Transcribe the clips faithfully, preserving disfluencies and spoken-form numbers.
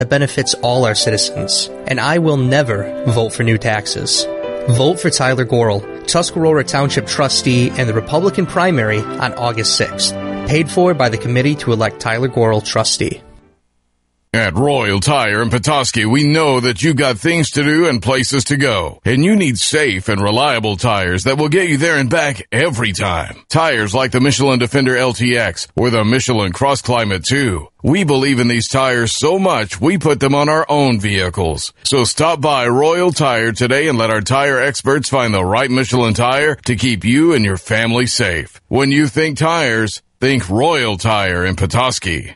that benefits all our citizens, and I will never vote for new taxes. Vote for Tyler Gorel, Tuscarora Township trustee, in the Republican primary on August sixth. Paid for by the committee to elect Tyler Gorel trustee. At Royal Tire in Petoskey, we know that you've got things to do and places to go, and you need safe and reliable tires that will get you there and back every time. Tires like the Michelin Defender L T X or the Michelin Cross Climate two. We believe in these tires so much, we put them on our own vehicles. So stop by Royal Tire today and let our tire experts find the right Michelin tire to keep you and your family safe. When you think tires, think Royal Tire in Petoskey.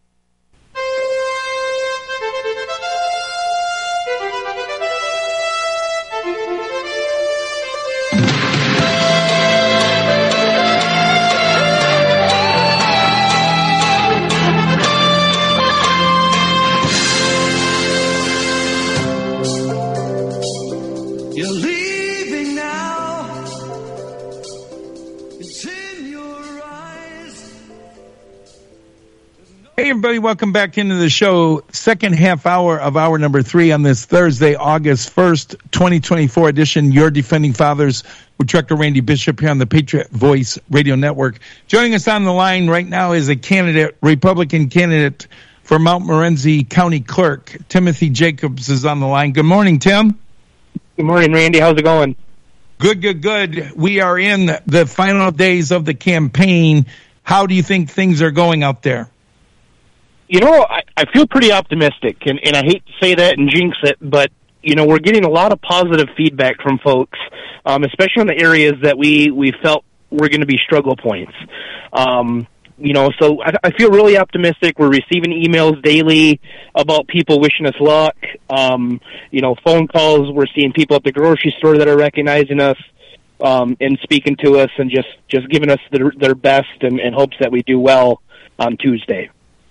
Hey, everybody, welcome back into the show. Second half hour of hour number three on this Thursday, August first, twenty twenty-four edition. Your Defending Fathers with Director Randy Bishop here on the Patriot Voice Radio Network. Joining us on the line right now is a candidate, Republican candidate for Mount Morency County Clerk. Timothy Jacobs is on the line. Good morning, Tim. Good morning, Randy. How's it going? Good, good, good. We are in the final days of the campaign. How do you think things are going out there? You know, I, I feel pretty optimistic, and, and I hate to say that and jinx it, but, you know, we're getting a lot of positive feedback from folks, um, especially in the areas that we, we felt were going to be struggle points. Um, you know, so I, I feel really optimistic. We're receiving emails daily about people wishing us luck. Um, you know, phone calls. We're seeing people at the grocery store that are recognizing us um, and speaking to us and just, just giving us their, their best and, and hopes that we do well on Tuesday.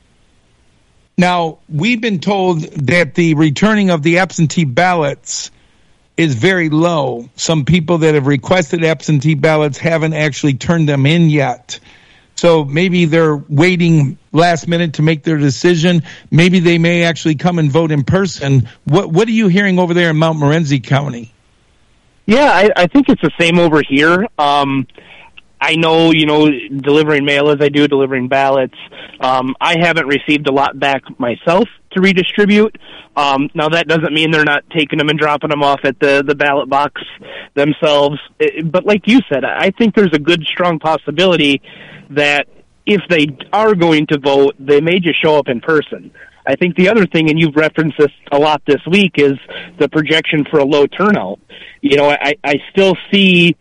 Now, we've been told that the returning of the absentee ballots is very low. Some people that have requested absentee ballots haven't actually turned them in yet. So maybe they're waiting last minute to make their decision. Maybe they may actually come and vote in person. What What are you hearing over there in Mount Morency County? Yeah, I, I think it's the same over here. Um, I know, you know, delivering mail as I do, delivering ballots. Um, I haven't received a lot back myself to redistribute. Um, now, that doesn't mean they're not taking them and dropping them off at the, the ballot box themselves. It, but like you said, I think there's a good, strong possibility that if they are going to vote, they may just show up in person. I think the other thing, and you've referenced this a lot this week, is the projection for a low turnout. You know, I, I still see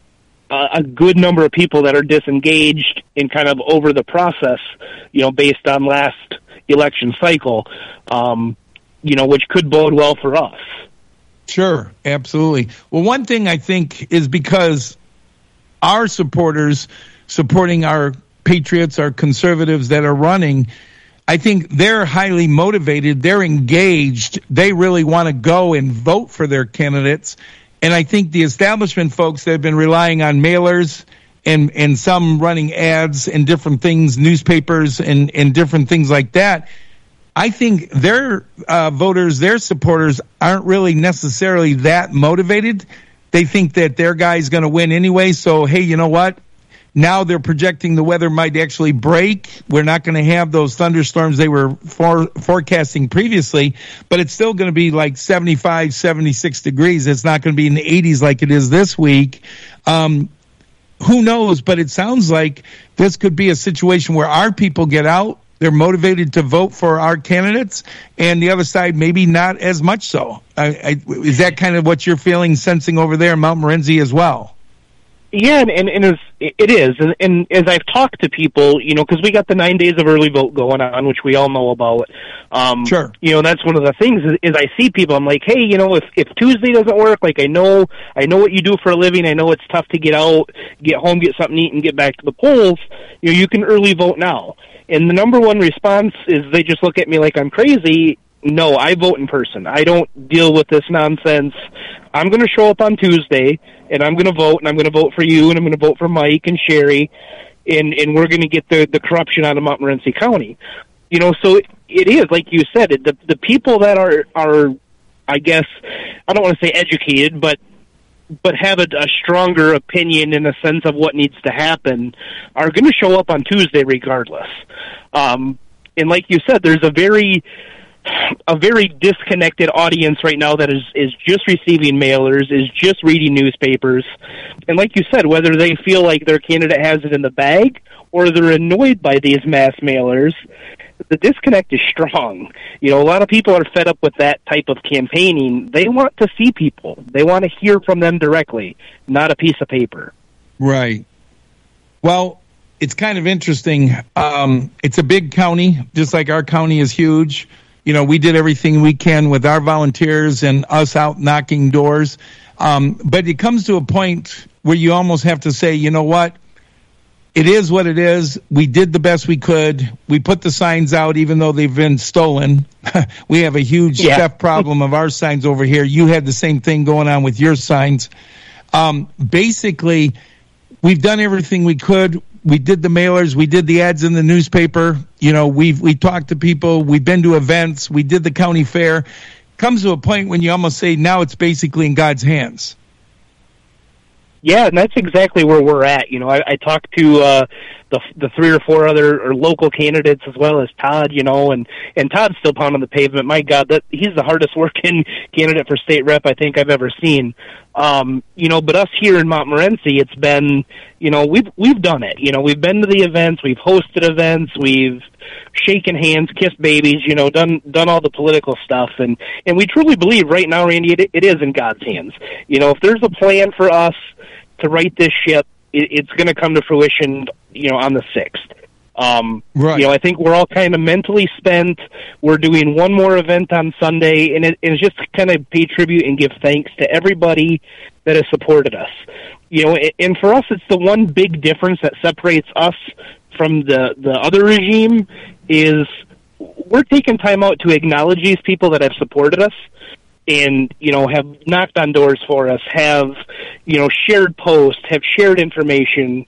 a good number of people that are disengaged in kind of over the process, you know, based on last election cycle, um, you know, which could bode well for us. Sure, absolutely. Well, one thing I think is because our supporters supporting our patriots, our conservatives that are running, I think they're highly motivated. They're engaged. They really want to go and vote for their candidates. And I think the establishment folks that have been relying on mailers and, and some running ads and different things, newspapers and, and different things like that, I think their uh, voters, their supporters aren't really necessarily that motivated. They think that their guy's going to win anyway. So, hey, you know what? Now they're projecting the weather might actually break. We're not going to have those thunderstorms they were for, forecasting previously, but it's still going to be like seventy-five, seventy-six degrees. It's not going to be in the eighties like it is this week. Um, who knows? But it sounds like this could be a situation where our people get out. They're motivated to vote for our candidates, and the other side maybe not as much so. I, I, is that kind of what you're feeling, sensing over there in Mount Morency as well? Yeah, and, and, and it is. And, and as I've talked to people, you know, because we got the nine days of early vote going on, which we all know about. Um, sure. You know, that's one of the things is, is I see people, I'm like, hey, you know, if, if Tuesday doesn't work, like I know, I know what you do for a living. I know it's tough to get out, get home, get something to eat, and get back to the polls. You know, you can early vote now. And the number one response is they just look at me like I'm crazy. No, I vote in person. I don't deal with this nonsense. I'm going to show up on Tuesday, and I'm going to vote, and I'm going to vote for you, and I'm going to vote for Mike and Sherry, and, and we're going to get the, the corruption out of Mount Morency County. You know, so it is, like you said, it, the, the people that are, are, I guess, I don't want to say educated, but but have a, a stronger opinion in the sense of what needs to happen are going to show up on Tuesday regardless. Um, and like you said, there's a very a very disconnected audience right now that is, is just receiving mailers, is just reading newspapers. And like you said, whether they feel like their candidate has it in the bag or they're annoyed by these mass mailers, the disconnect is strong. You know, a lot of people are fed up with that type of campaigning. They want to see people. They want to hear from them directly, not a piece of paper. Right. Well, it's kind of interesting. Um, it's a big county, just like our county is huge. You know, we did everything we can with our volunteers and us out knocking doors. Um, but it comes to a point where you almost have to say, you know what? It is what it is. We did the best we could. We put the signs out, even though they've been stolen. We have a huge yeah. theft problem of our signs over here. You had the same thing going on with your signs. Um, basically, we've done everything we could. We did the mailers. We did the ads in the newspaper. You know, we've we talked to people. We've been to events. We did the county fair. Comes to a point when you almost say, now it's basically in God's hands. Yeah, and that's exactly where we're at. You know, I, I talked to uh, the the three or four other or local candidates as well as Todd. You know, and and Todd's still pounding the pavement. My God, that he's the hardest working candidate for state rep I think I've ever seen. Um, you know, but us here in Montmorency, it's been, you know, we've we've done it. You know, we've been to the events, we've hosted events, we've shaken hands, kissed babies. You know, done done all the political stuff, and and we truly believe right now, Randy, it, it is in God's hands. You know, if there's a plan for us to right this ship, it, it's going to come to fruition, you know, on the sixth. Um, right. You know, I think we're all kind of mentally spent. We're doing one more event on Sunday, and it, it's just to kind of pay tribute and give thanks to everybody that has supported us. You know, and for us, it's the one big difference that separates us from the, the other regime is we're taking time out to acknowledge these people that have supported us and, you know, have knocked on doors for us, have, you know, shared posts, have shared information.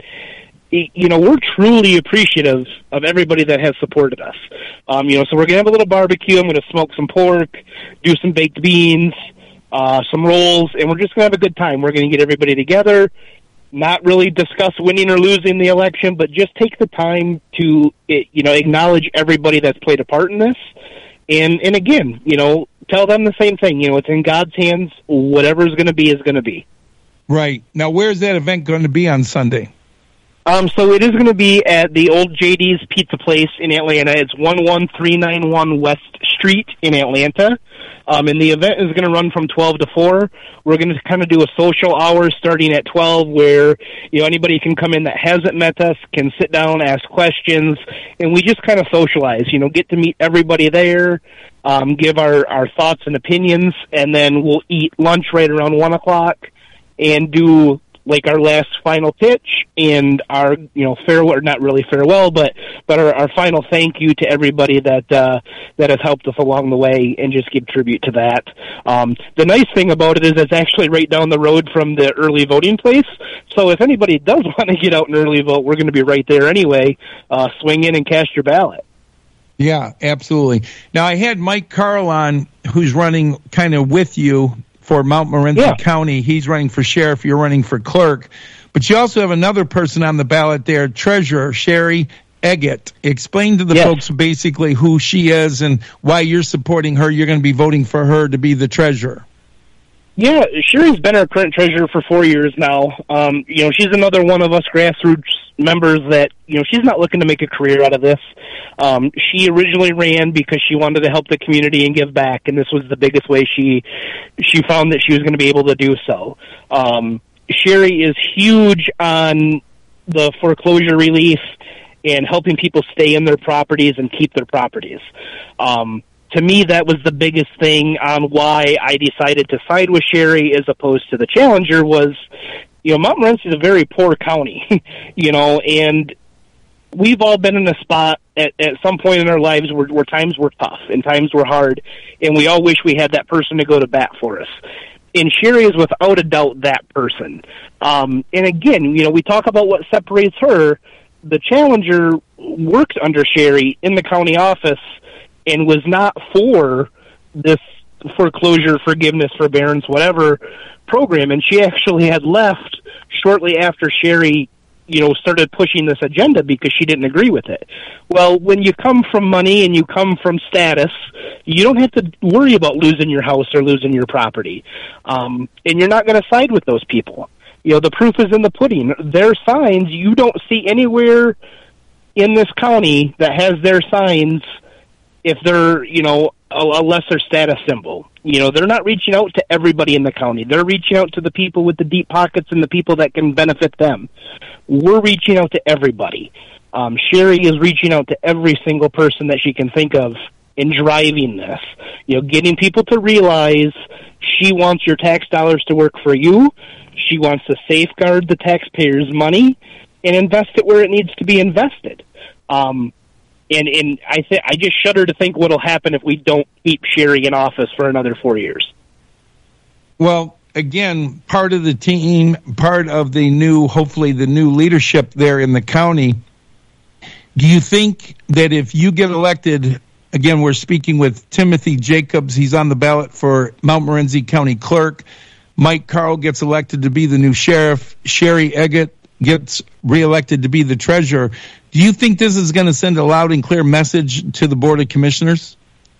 You know, we're truly appreciative of everybody that has supported us. Um, you know, so we're going to have a little barbecue. I'm going to smoke some pork, do some baked beans, uh, some rolls, and we're just going to have a good time. We're going to get everybody together, not really discuss winning or losing the election, but just take the time to, you know, acknowledge everybody that's played a part in this. And, and again, you know, tell them the same thing. You know, it's in God's hands. Whatever's going to be is going to be. Right. Now, where's that event going to be on Sunday? Um, so it is going to be at the old J D's Pizza Place in Atlanta. It's one one three nine one West Street in Atlanta. Um, and the event is going to run from twelve to four. We're going to kind of do a social hour starting at twelve where, you know, anybody can come in that hasn't met us, can sit down, ask questions, and we just kind of socialize, you know, get to meet everybody there, um, give our, our thoughts and opinions, and then we'll eat lunch right around one o'clock and do like our last final pitch and our, you know, farewell, or not really farewell, but, but our, our final thank you to everybody that, uh, that has helped us along the way and just give tribute to that. Um, the nice thing about it is it's actually right down the road from the early voting place. So if anybody does want to get out and early vote, we're going to be right there anyway. Uh, swing in and cast your ballot. Yeah, absolutely. Now I had Mike Carl on who's running kind of with you for Montmorency yeah. County. He's running for sheriff. You're running for clerk. But you also have another person on the ballot there, Treasurer Sherry Eggett. Explain to the yes. folks basically who she is and why you're supporting her. You're going to be voting for her to be the treasurer. Yeah, Sherry's been our current treasurer for four years now. Um, you know, she's another one of us grassroots members that, you know, she's not looking to make a career out of this. Um, she originally ran because she wanted to help the community and give back, and this was the biggest way she she found that she was going to be able to do so. Um, Sherry is huge on the foreclosure relief and helping people stay in their properties and keep their properties. Um, to me, that was the biggest thing on why I decided to side with Sherry as opposed to the challenger was, you know, Montmorency is a very poor county, you know, and we've all been in a spot at, at some point in our lives where, where times were tough and times were hard, and we all wish we had that person to go to bat for us. And Sherry is without a doubt that person. Um, and again, you know, we talk about what separates her. The challenger worked under Sherry in the county office, and was not for this foreclosure, forgiveness, forbearance, whatever program. And she actually had left shortly after Sherry, you know, started pushing this agenda because she didn't agree with it. Well, when you come from money and you come from status, you don't have to worry about losing your house or losing your property. Um, and you're not going to side with those people. You know, the proof is in the pudding. Their signs, you don't see anywhere in this county that has their signs if they're, you know, a, a lesser status symbol. You know, they're not reaching out to everybody in the county. They're reaching out to the people with the deep pockets and the people that can benefit them. We're reaching out to everybody. Um, Sherry is reaching out to every single person that she can think of in driving this. You know, getting people to realize she wants your tax dollars to work for you. She wants to safeguard the taxpayers' money and invest it where it needs to be invested. Um, and and I th- I just shudder to think what will happen if we don't keep Sherry in office for another four years. Well, again, part of the team, part of the new, hopefully the new leadership there in the county, do you think that if you get elected, again, we're speaking with Timothy Jacobs, he's on the ballot for Mount Morency County Clerk, Mike Carl gets elected to be the new sheriff, Sherry Eggett gets reelected to be the treasurer. Do you think this is going to send a loud and clear message to the Board of Commissioners?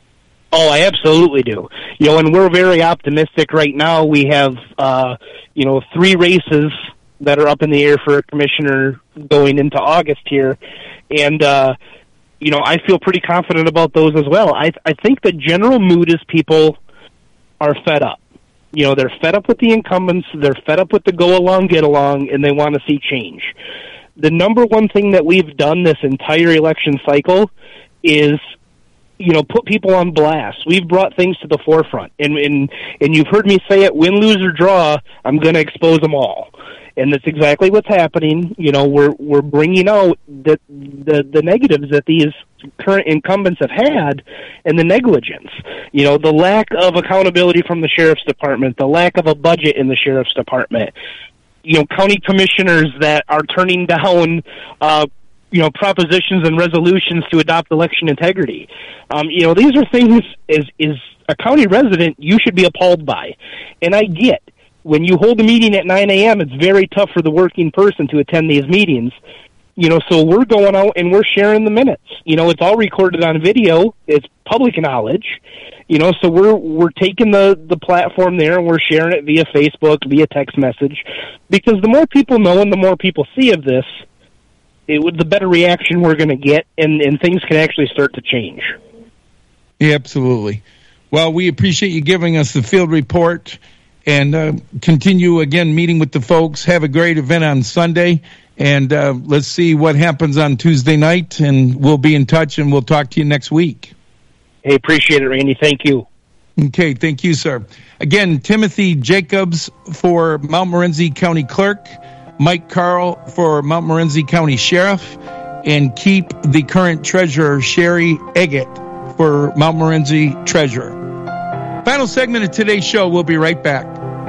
Oh, I absolutely do. You know, and we're very optimistic right now. We have, uh, you know, three races that are up in the air for a commissioner going into August here. And, uh, you know, I feel pretty confident about those as well. I, I think the general mood is people are fed up. You know, they're fed up with the incumbents, they're fed up with the go-along, get-along, and they want to see change. The number one thing that we've done this entire election cycle is, you know, put people on blast. We've brought things to the forefront. And and, and you've heard me say it, win, lose, or draw, I'm going to expose them all. And that's exactly what's happening. You know, we're we're bringing out the, the the negatives that these current incumbents have had and the negligence. You know, the lack of accountability from the sheriff's department, the lack of a budget in the sheriff's department. You know, county commissioners that are turning down, uh, you know, propositions and resolutions to adopt election integrity. Um, you know, these are things as is a county resident you should be appalled by, and I get. When you hold a meeting at nine a.m., it's very tough for the working person to attend these meetings. You know, so we're going out and we're sharing the minutes. You know, it's all recorded on video. It's public knowledge. You know, so we're we're taking the, the platform there and we're sharing it via Facebook, via text message. Because the more people know and the more people see of this, it would, the better reaction we're going to get, and, and things can actually start to change. Yeah, absolutely. Well, we appreciate you giving us the field report. And uh, continue, again, meeting with the folks. Have a great event on Sunday. And uh, let's see what happens on Tuesday night. And we'll be in touch, and we'll talk to you next week. Hey, appreciate it, Randy. Thank you. Okay, thank you, sir. Again, Timothy Jacobs for Mount Morency County Clerk, Mike Carl for Mount Morency County Sheriff, and keep the current treasurer, Sherry Eggett, for Mount Morency Treasurer. Final segment of today's show. We'll be right back.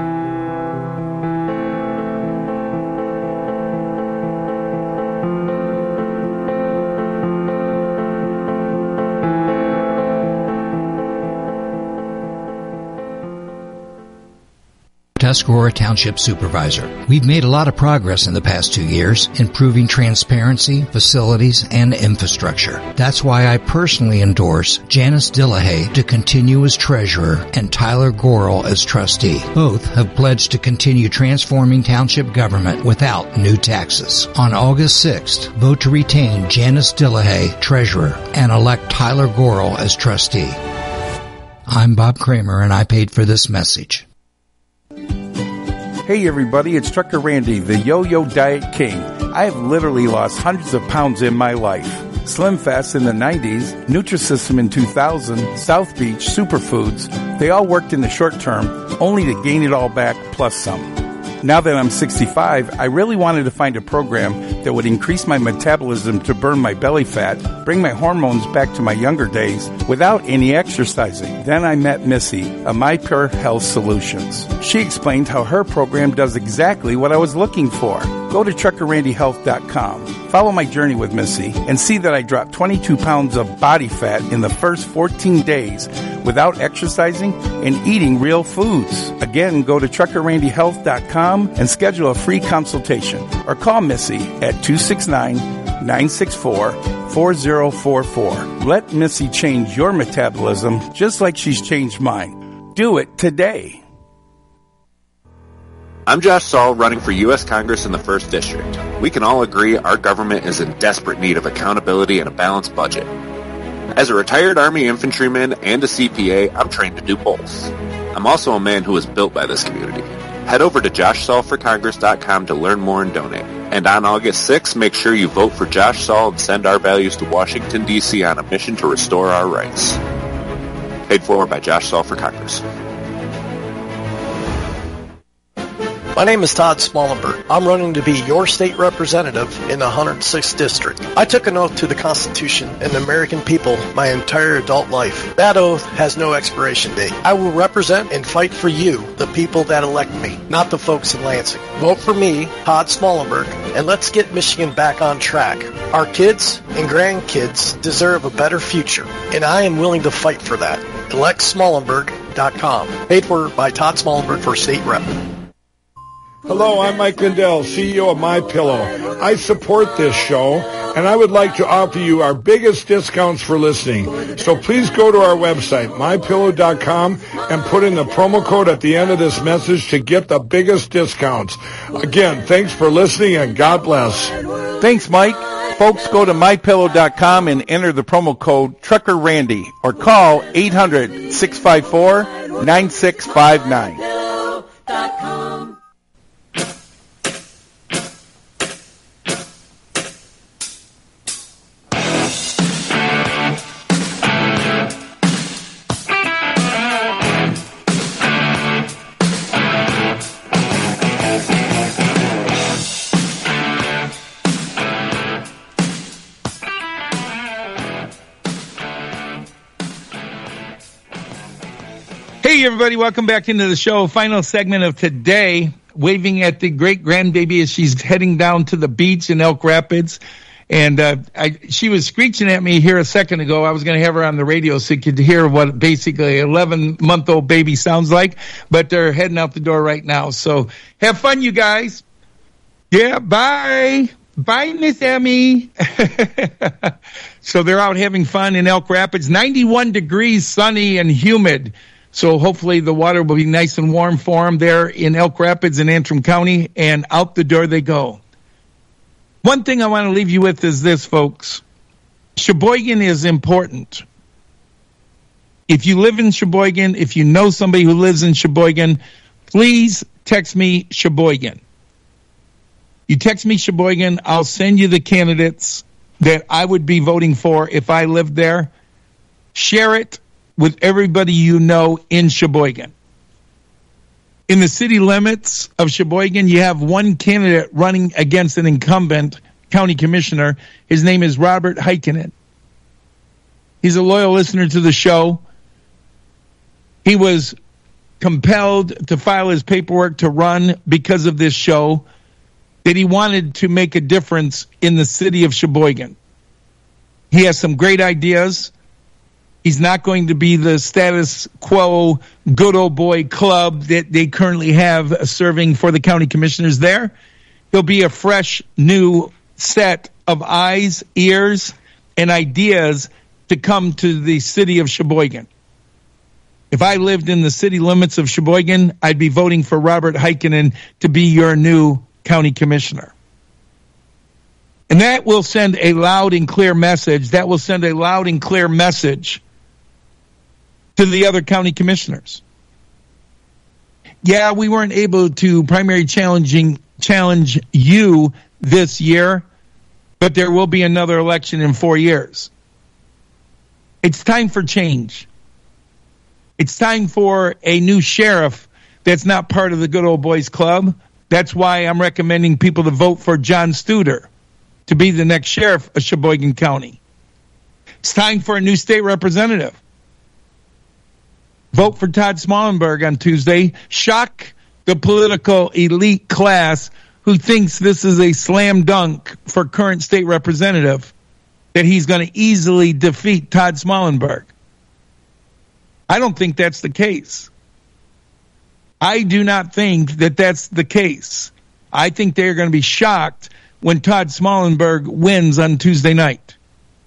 Tuscarora Township Supervisor. We've made a lot of progress in the past two years, improving transparency, facilities, and infrastructure. That's why I personally endorse Janice Dillahay to continue as treasurer and Tyler Gorel as trustee. Both have pledged to continue transforming township government without new taxes. On August sixth, vote to retain Janice Dillahay, treasurer, and elect Tyler Gorel as trustee. I'm Bob Kramer, and I paid for this message. Hey everybody, it's Trucker Randy, the Yo-Yo Diet King. I have literally lost hundreds of pounds in my life. Slim Fast in the nineties, Nutrisystem in two thousand, South Beach, Superfoods, they all worked in the short term, only to gain it all back plus some. Now that I'm sixty-five, I really wanted to find a program that would increase my metabolism to burn my belly fat, bring my hormones back to my younger days without any exercising. Then I met Missy of MyPure Health Solutions. She explained how her program does exactly what I was looking for. Go to trucker randy health dot com. Follow my journey with Missy and see that I dropped twenty-two pounds of body fat in the first fourteen days without exercising and eating real foods. Again, go to trucker randy health dot com and schedule a free consultation or call Missy at two six nine, nine six four, four zero four four. Let Missy change your metabolism just like she's changed mine. Do it today. I'm Josh Saul, running for U S Congress in the first District. We can all agree our government is in desperate need of accountability and a balanced budget. As a retired Army infantryman and a C P A, I'm trained to do both. I'm also a man who was built by this community. Head over to josh saul for congress dot com to learn more and donate. And on August sixth, make sure you vote for Josh Saul and send our values to Washington, D C on a mission to restore our rights. Paid for by Josh Saul for Congress. My name is Todd Smallenberg. I'm running to be your state representative in the one hundred sixth District. I took an oath to the Constitution and the American people my entire adult life. That oath has no expiration date. I will represent and fight for you, the people that elect me, not the folks in Lansing. Vote for me, Todd Smallenberg, and let's get Michigan back on track. Our kids and grandkids deserve a better future, and I am willing to fight for that. elect smallenberg dot com. Paid for by Todd Smallenberg for state rep. Hello, I'm Mike Lindell, C E O of MyPillow. I support this show, and I would like to offer you our biggest discounts for listening. So please go to our website, my pillow dot com, and put in the promo code at the end of this message to get the biggest discounts. Again, thanks for listening, and God bless. Thanks, Mike. Folks, go to my pillow dot com and enter the promo code Trucker Randy or call eight hundred, six five four, nine six five nine. Hey, everybody, welcome back into the show. Final segment of today, waving at the great-grandbaby as she's heading down to the beach in Elk Rapids. And uh, I, she was screeching at me here a second ago. I was going to have her on the radio so you could hear what basically an eleven-month-old baby sounds like. But they're heading out the door right now. So have fun, you guys. Yeah, bye. Bye, Miss Emmy. So they're out having fun in Elk Rapids. ninety-one degrees, sunny and humid. So hopefully the water will be nice and warm for them there in Elk Rapids and Antrim County, and out the door they go. One thing I want to leave you with is this, folks. Sheboygan is important. If you live in Sheboygan, if you know somebody who lives in Sheboygan, please text me Sheboygan. You text me Sheboygan, I'll send you the candidates that I would be voting for if I lived there. Share it with everybody you know in Sheboygan. In the city limits of Sheboygan, you have one candidate running against an incumbent county commissioner. His name is Robert Heikkinen. He's a loyal listener to the show. He was compelled to file his paperwork to run because of this show, that he wanted to make a difference in the city of Sheboygan. He has some great ideas. He's not going to be the status quo good old boy club that they currently have serving for the county commissioners there. He'll be a fresh, new set of eyes, ears, and ideas to come to the city of Sheboygan. If I lived in the city limits of Sheboygan, I'd be voting for Robert Heikkinen to be your new county commissioner. And that will send a loud and clear message. That will send a loud and clear message to the other county commissioners. Yeah, we weren't able to primary challenging challenge you this year, but there will be another election in four years. It's time for change. It's time for a new sheriff that's not part of the good old boys club. That's why I'm recommending people to vote for John Studer to be the next sheriff of Sheboygan County. It's time for a new state representative. Vote for Todd Smallenberg on Tuesday. Shock the political elite class who thinks this is a slam dunk for current state representative, that he's going to easily defeat Todd Smallenberg. I don't think that's the case. I do not think that that's the case. I think they're going to be shocked when Todd Smallenberg wins on Tuesday night.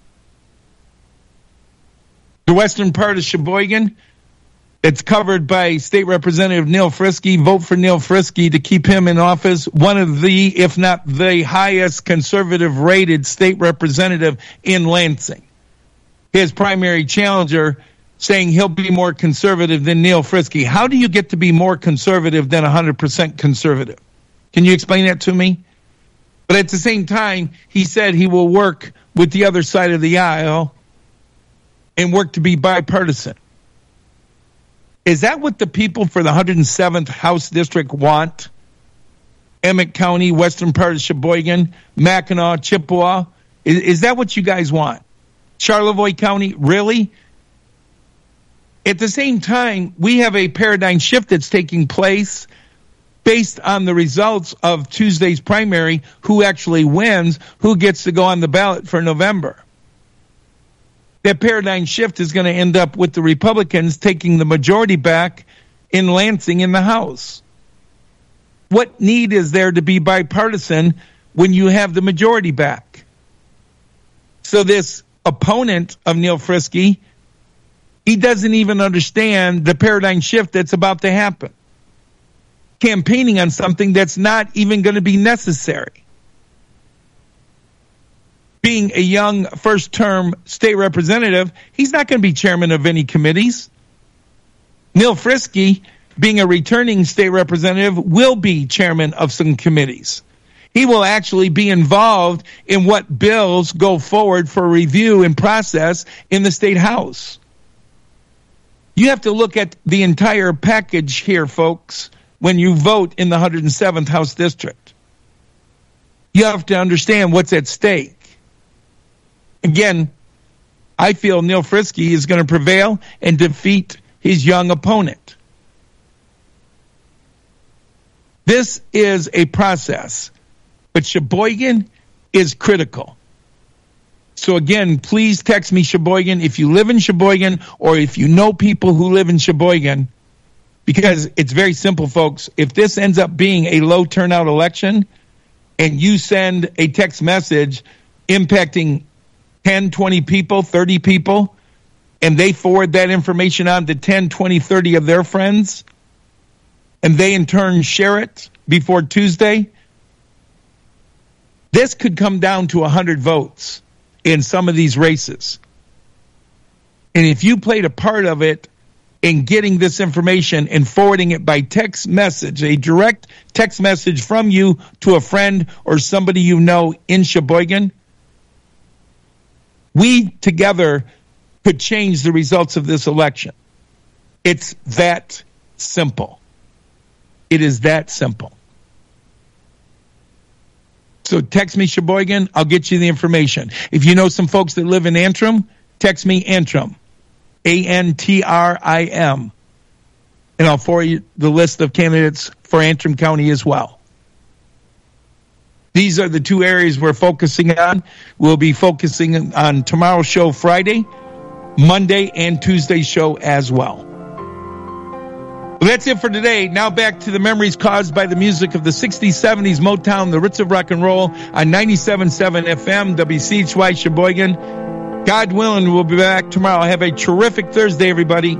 The western part of Sheboygan, it's covered by State Representative Neil Frisky. Vote for Neil Frisky to keep him in office. One of the, if not the highest conservative-rated state representative in Lansing. His primary challenger saying he'll be more conservative than Neil Frisky. How do you get to be more conservative than one hundred percent conservative? Can you explain that to me? But at the same time, he said he will work with the other side of the aisle and work to be bipartisan. Is that what the people for the one hundred seventh House District want? Emmett County, western part of Sheboygan, Mackinac, Chippewa. Is, is that what you guys want? Charlevoix County, really? At the same time, we have a paradigm shift that's taking place based on the results of Tuesday's primary, who actually wins, who gets to go on the ballot for November. That paradigm shift is going to end up with the Republicans taking the majority back in Lansing in the House. What need is there to be bipartisan when you have the majority back? So this opponent of Neil Frisky, he doesn't even understand the paradigm shift that's about to happen. Campaigning on something that's not even going to be necessary. Being a young first-term state representative, he's not going to be chairman of any committees. Neil Frisky, being a returning state representative, will be chairman of some committees. He will actually be involved in what bills go forward for review and process in the state house. You have to look at the entire package here, folks, when you vote in the one hundred seventh House District. You have to understand what's at stake. Again, I feel Neil Frisky is going to prevail and defeat his young opponent. This is a process, but Sheboygan is critical. So again, please text me Sheboygan if you live in Sheboygan or if you know people who live in Sheboygan, because it's very simple, folks. If this ends up being a low turnout election and you send a text message impacting ten, twenty people, thirty people, and they forward that information on to ten, twenty, thirty of their friends, and they in turn share it before Tuesday, this could come down to one hundred votes in some of these races. And if you played a part of it in getting this information and forwarding it by text message, a direct text message from you to a friend or somebody you know in Sheboygan, we together could change the results of this election. It's that simple. It is that simple. So text me Sheboygan, I'll get you the information. If you know some folks that live in Antrim, text me Antrim, A N T R I M, and I'll forward you the list of candidates for Antrim County as well. These are the two areas we're focusing on. We'll be focusing on tomorrow's show Friday, Monday, and Tuesday's show as well. Well, that's it for today. Now back to the memories caused by the music of the sixties, seventies, Motown, the roots of rock and roll on ninety-seven point seven F M, W C H Y Sheboygan. God willing, we'll be back tomorrow. Have a terrific Thursday, everybody.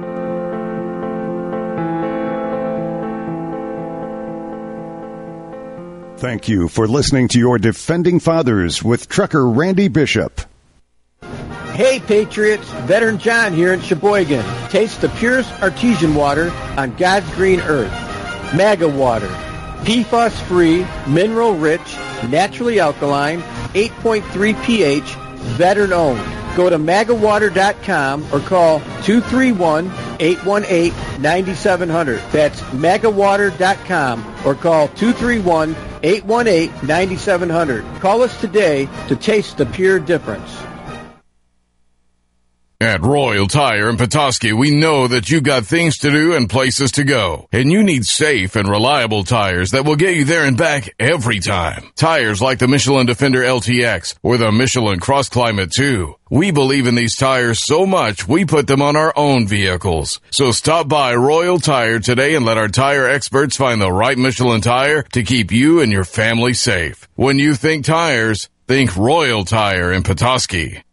Thank you for listening to your Defending Fathers with trucker Randy Bishop. Hey Patriots, Veteran John here in Sheboygan. Taste the purest artesian water on God's green earth. MAGA water. P FAS-free, mineral-rich, naturally alkaline, eight point three pH, veteran-owned. Go to maga water dot com or call two three one, eight one eight, nine seven zero zero. That's maga water dot com or call two three one, eight one eight, nine seven zero zero. Call us today to taste the pure difference. At Royal Tire in Petoskey, we know that you've got things to do and places to go, and you need safe and reliable tires that will get you there and back every time. Tires like the Michelin Defender L T X or the Michelin Cross Climate two. We believe in these tires so much, we put them on our own vehicles. So stop by Royal Tire today and let our tire experts find the right Michelin tire to keep you and your family safe. When you think tires, think Royal Tire in Petoskey.